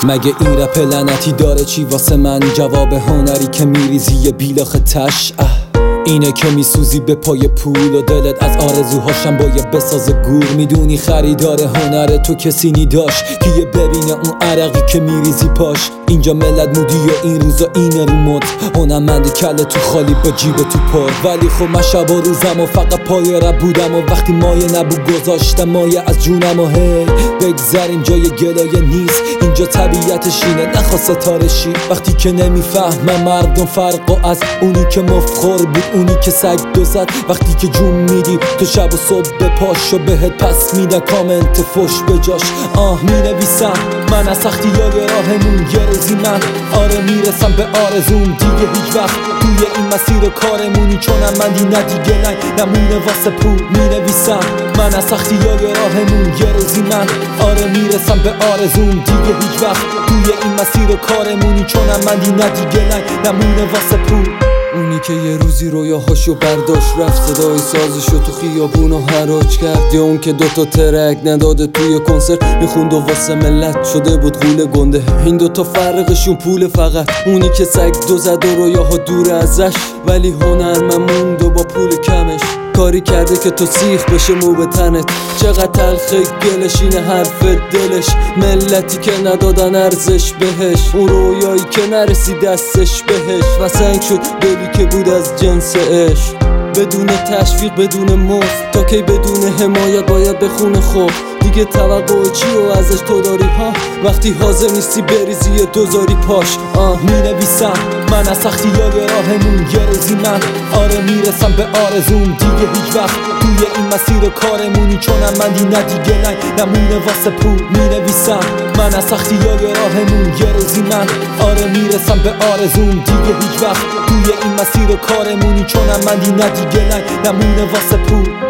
مگه این رپ لعنتی داره چی واسه من؟ جواب هنری که میریزی یه بیلاخ تش. اینه که میسوزی به پای پول و دلت از آرزوهاشم باید بسازه گور. میدونی خریدار هنر تو کسی نی داشت که یه ببینه اون عرقی که میریزی پاش. اینجا ملت مودی و این روزا اینه رو مد، هنرمند کله تو خالی با جیب تو پر. ولی خب من شب و روزم و فقط پای رب بودم و وقتی مایه نبود گذاشتم مایه از جونم و هی بگذریم جای گلایه نیست، اینجا طبیعتش اینه نخوا ستاره شی. وقتی که نمیفهمم مردم فرقو از اونی که مفخور بود اونی که سگ دو زد. وقتی که جون میدی تو شب و صبح به پاشو بهت پس میدن کامنت فش به جاش. مینویسم من از سختی های راهمون یه روزی من آره میرسم به آرزوم دیگه هیچ وقت توی این مسیر کارمونی چونم من دیگه دیگه نمونه واسه پول. مینویسم من از سختی های راهمون یه روزی من آره میرسم به آرزوم دیگه هیچ وقت توی این مسیر کارمونی چونم من دیگه نمونه واسه پول. اونی که یه روزی رویاهاشو برداشت رفت صدای سازشو تو خیابونو حراج کرد، یا اون که دوتا ترک نداده توی کنسرت میخوند و واسه ملت شده بود غول گنده. این دوتا فرقشون پول فقط، اونی که سگ دو زد و رویاها دور ازش ولی هنرمند موند و با پول کمش کاری کرده که تو سیخ بشه مو به تنت. چقدر تلخه گلش اینه حرف دلش، ملتی که ندادن ارزش بهش، اون رویایی که نرسید دستش بهش و سنگ شد دلی که بود از جنس عشق. بدون تشویق بدون مفت تا کی بدون حمایت باید بخونه خوب دیگه توقع چی و ازش تو داری ها وقتی حاضر نیستی بریزی یه دوزاری پاش. مینویسم من از سختی های راهمون یه روزی من آره میرسم به آرزوم دیگه هیچ وقت توی این مسیر کارمونی چونم من دیگه نمونه واسه پول. مینویسم من از سختی های راهمون یه روزی من آره میرسم به آرزوم دیگه هیچ وقت توی این مسیر کارمونی چونم من دیگه نمونه واسه پول.